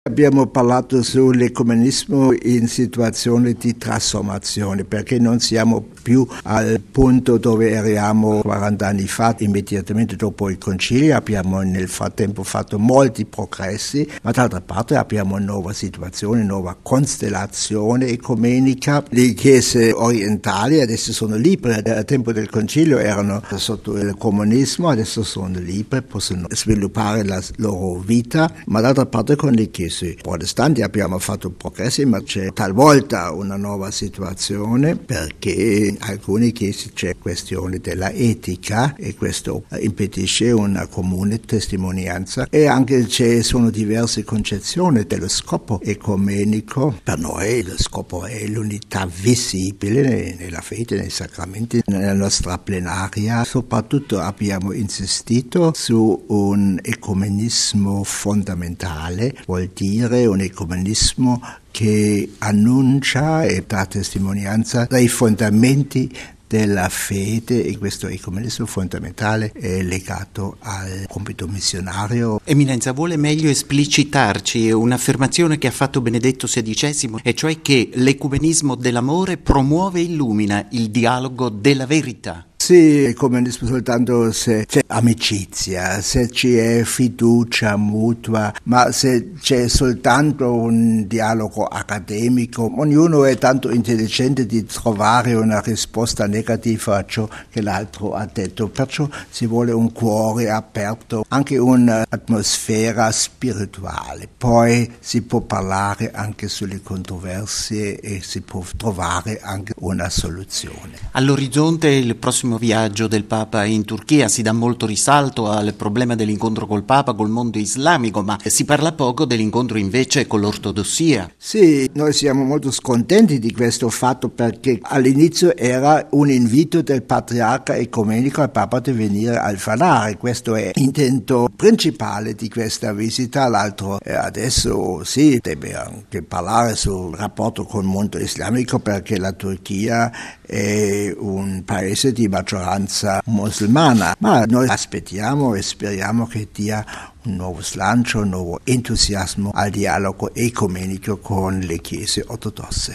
Abbiamo parlato sull'ecumenismo in situazione di trasformazione, perché non siamo più al punto dove eravamo 40 anni fa, immediatamente dopo il concilio. Abbiamo nel frattempo fatto molti progressi, ma d'altra parte abbiamo una nuova situazione, una nuova costellazione ecumenica. Le chiese orientali adesso sono libere, al tempo del concilio erano sotto il comunismo, adesso sono libere, possono sviluppare la loro vita, ma d'altra parte con le chiese protestanti abbiamo fatto progressi, ma c'è talvolta una nuova situazione perché in alcune chiese c'è questione della etica e questo impedisce una comune testimonianza, e anche ci sono diverse concezioni dello scopo ecumenico. Per noi lo scopo è l'unità visibile nella fede, nei sacramenti, nella nostra plenaria. Soprattutto abbiamo insistito su un ecumenismo fondamentale, vuol dire un ecumenismo che annuncia e dà testimonianza dei fondamenti della fede, e questo ecumenismo fondamentale è legato al compito missionario. Eminenza, vuole meglio esplicitarci un'affermazione che ha fatto Benedetto XVI, e cioè che l'ecumenismo dell'amore promuove e illumina il dialogo della verità? Sì, ecumenismo soltanto se c'è amicizia, se c'è fiducia mutua, ma se c'è soltanto un dialogo accademico, ognuno è tanto intelligente di trovare una risposta negativa a ciò che l'altro ha detto, perciò si vuole un cuore aperto, anche un'atmosfera spirituale. Poi si può parlare anche sulle controversie e si può trovare anche una soluzione. All'orizzonte il prossimo viaggio del Papa in Turchia, si dà molto risalto al problema dell'incontro col Papa, col mondo islamico, ma si parla poco dell'incontro invece con l'ortodossia. Sì, noi siamo molto scontenti di questo fatto, perché all'inizio era un invito del patriarca ecumenico al Papa di venire al Fanare. Questo è l'intento principale di questa visita. L'altro adesso sì, deve anche parlare sul rapporto col mondo islamico, perché la Turchia è un paese di maggioranza musulmana, ma noi aspettiamo e speriamo che dia un nuovo slancio, un nuovo entusiasmo al dialogo ecumenico con le chiese ortodosse.